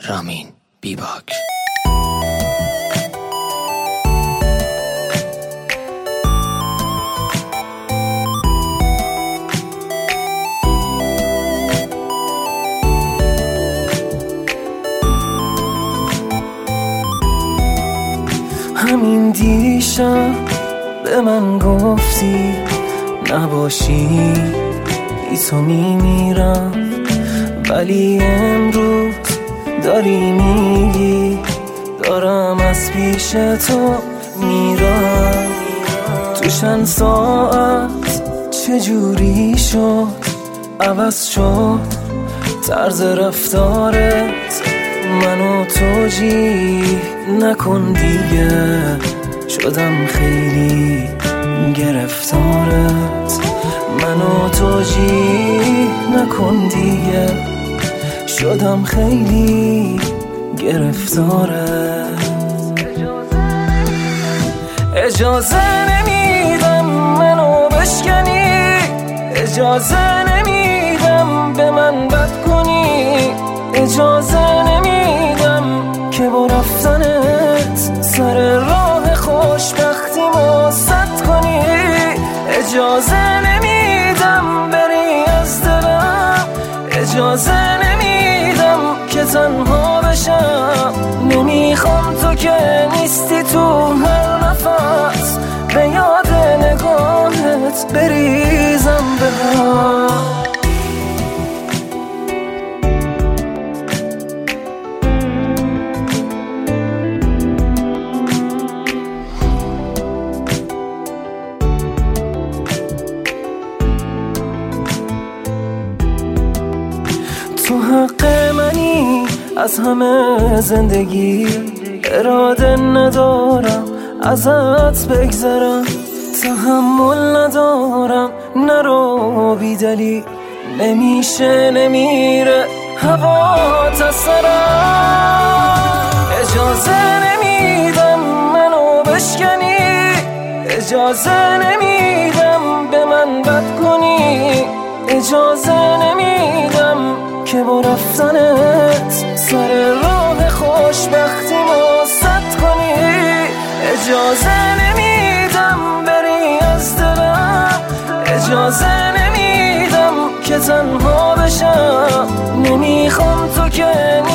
رامین بیباک. همین دیشب به من گفتی نباشی بی تو میمیرم، ولی امروز داری میگی دارم از پیش تو میرم. تو چند ساعت چجوری شد عوض شد طرز رفتارت، منو توجیه نکن دیگه، شدم خیلی گرفتارت. منو توجیه نکن دیگه، شدم خیلی گرفتارت. اجازه نمیدم منو بشکنی، اجازه نمیدم به من بد کنی، اجازه نمیدم که با رفتنت سر راه خوشبختیمو سد کنی، اجازه نمیدم بری از دلم، اجازه نمیدم که تنها بشم. نمیخوام تو که نیستی تو هر نفس به یاد نگاهت بریزم به هم. تو حق منی از همه زندگی، اراده ندارم ازت بگذرم، تحمل ندارم نرو بی دلیل، نمیشه نمیره هوا تسرم. اجازه نمیدم منو بشکنی، اجازه نمیدم به من بد کنی، اجازه نمیدم که با رفتنت سر راه خوشبختیمو سد کنی، اجازه نمیدم بری از دلم، اجازه نمیدم که تنها بشم. نمیخوام تو که